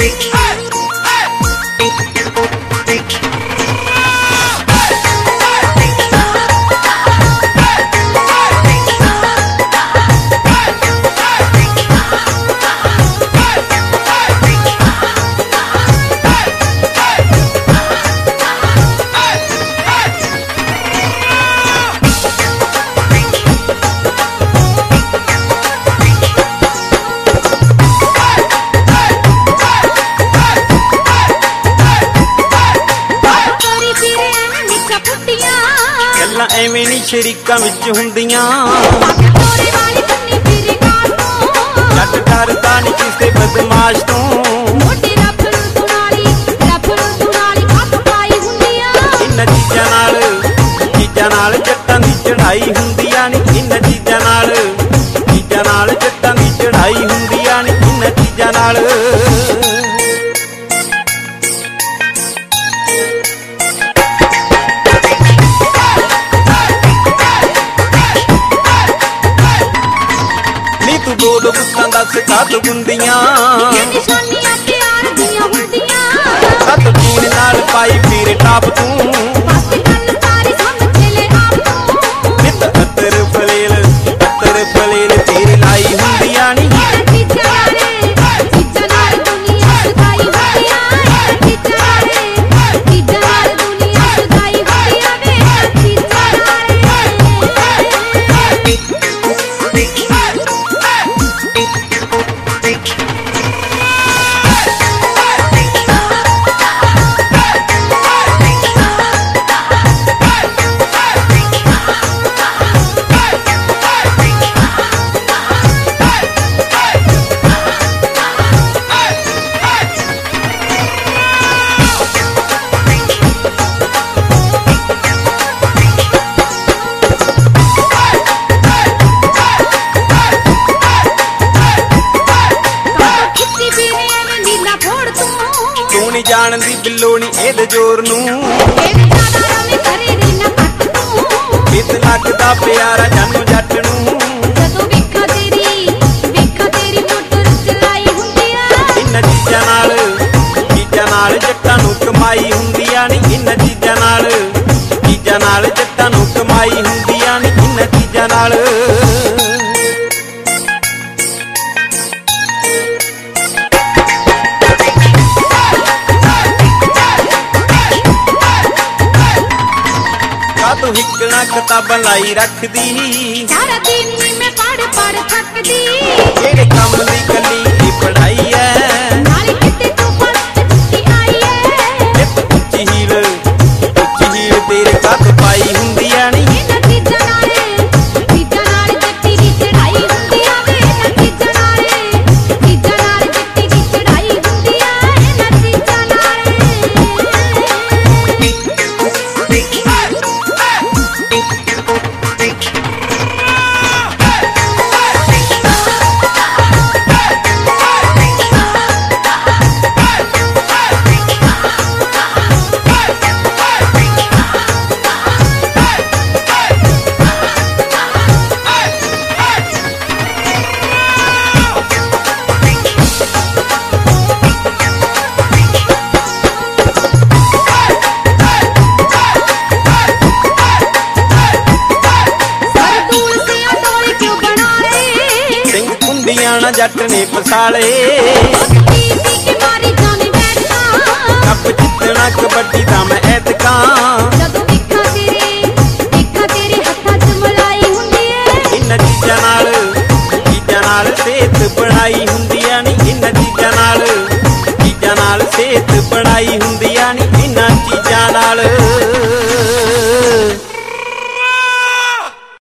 ਐਵੇਂ ਨੀ ਸ਼ਰੀਕਾਂ ਵਿੱਚ ਹੁੰਦੀਆਂ ਜੱਟ ਡਰਦਾ ਨੀ ਕਿਸੇ ਬਦਮਾਸ਼ ਤੋਂ ਇਹਨਾਂ ਚੀਜ਼ਾਂ ਨਾਲ ਜੱਟਾਂ ਦੀ ਚੜਾਈ ਹੁੰਦੀਆਂ ਨੀ ਇਹਨਾਂ ਚੀਜ਼ਾਂ ਨਾਲ ਜੱਟਾਂ ਦੀ ਚੜਾਈ ਹੁੰਦੀਆਂ ਨੀ ਇਹਨਾਂ ਚੀਜ਼ਾਂ ਨਾਲ ਦੋ ਗੁੱਤਾਂ ਦੱਸ ਕਦ ਗੁੰਦੀਆਂ ਨਿਸ਼ਾਨੀਆਂ ਪਿਆਰ ਦੀਆਂ ਹੁੰਦੀਆਂ ਸੱਤ ਜੀਨ ਨਾਲ ਪਾਈ ਫਿਰ ਟਾਪ ਤੂੰ ਬਸ ਗੱਲ ਸਾਰੀ ਸਮਝ ਲੈ ਆਪ ਤੂੰ ਨਿਤ ਅਤਰ ਫਲੇਲ ਤੇਰੇ ਲਾਈ ਹੁੰਦੀਆਂ ਨੀ ਚੀਜ਼ਾਂ ਨਾਲ ਦੁਨੀਆ ਸਦਾਈ ਹੁੰਦੀਆਂ ਚੀਜ਼ਾਂ ਨਾਲ ਦੁਨੀਆ ਸਦਾਈ ਹੁੰਦੀਆਂ ਵੇ ਚੀਜ਼ਾਂ ਜਾਣਦੀ ਬਿੱਲੋ ਨੀ ਇਹਦੇ ਜ਼ੋਰ ਨੂੰ ਕਿਤ ਲੱਗਦਾ ਪਿਆਰਾ ਜਾਨੂੰ ਜੱਟ ਨੂੰ ਜਦੋਂ ਵੇਖਾਂ ਤੇਰੀ ਮੋਟਰ ਚਲਾਈ ਹੁੰਦੀ ਆ ਇਹਨਾਂ ਚੀਜ਼ਾਂ ਨਾਲ ਜੱਟਾਂ ਨੂੰ ਕਮਾਈ ਹੁੰਦੀਆਂ ਨੀ ਇਹਨਾਂ ਚੀਜ਼ਾਂ ਨਾਲ ਜੱਟਾਂ ਨੂੰ ਕਮਾਈ ਹੁੰਦੀਆਂ ਨੀ ਇਹਨਾਂ ਚੀਜ਼ਾਂ ਨਾਲ ਤੂੰ ਹਿੱਕਣਾ ਕਿਤਾਬਾਂ ਲਾਈ ਰੱਖਦੀ ਸਾਰਾ ਦਿਨ ਨੀ ਮੈਂ ਪੜ੍ਹ ਥੱਕਦੀ ਜਿਹੜੇ ਕੰਮ ਦੀ ਕੱਲੀ ਪੜ੍ਹਾਈ ਐ ਨਾਲੇ ਕਿਤੇ ਤੂੰ ਫਸਟ ਛੁੱਟੀ ਆਈ ਐ ਉੱਚੀ ਹੀਲ ਤੇਰੇ ਕੱਦ ਪਾਈ ਹੁੰਦੀਆਂ ਨੀ ਇਹਨਾਂ ਚੀਜ਼ਾਂ ਨਾਲ ਜੱਟੀ ਦੀ ਚੜਾਈ ਹੁੰਦੀ ਆ ਵੇ ਇਹਨਾਂ ਚੀਜ਼ਾਂ ਨਾਲ ਜੱਟੀ ਦੀ ਚੜਾਈ ਹੁੰਦੀ ਆ ਇਹਨਾਂ ਚੀਜ਼ਾਂ ਨਾਲ ਜੱਟ ਨੇ ਪਸਾਲੇ ਕੱਪ ਜਿੱਤਣਾ ਕਬੱਡੀ ਦਾ ਮੈਂ ਐਤਕਾਂ ਜਦੋਂ ਵੇਖਾਂ ਤੇਰੇ ਹੱਥਾਂ 'ਚ ਮਲਾਈ ਹੁੰਦੀ ਏ ਇਹਨਾਂ ਚੀਜ਼ਾਂ ਨਾਲ ਸਿਹਤ ਬਣਾਈ ਹੁੰਦੀਆਂ ਨੀ ਇਹਨਾਂ ਚੀਜ਼ਾਂ ਨਾਲ ਸਿਹਤ ਬਣਾਈ ਹੁੰਦੀਆਂ ਨੀ ਇਹਨਾਂ ਚੀਜ਼ਾਂ ਨਾਲ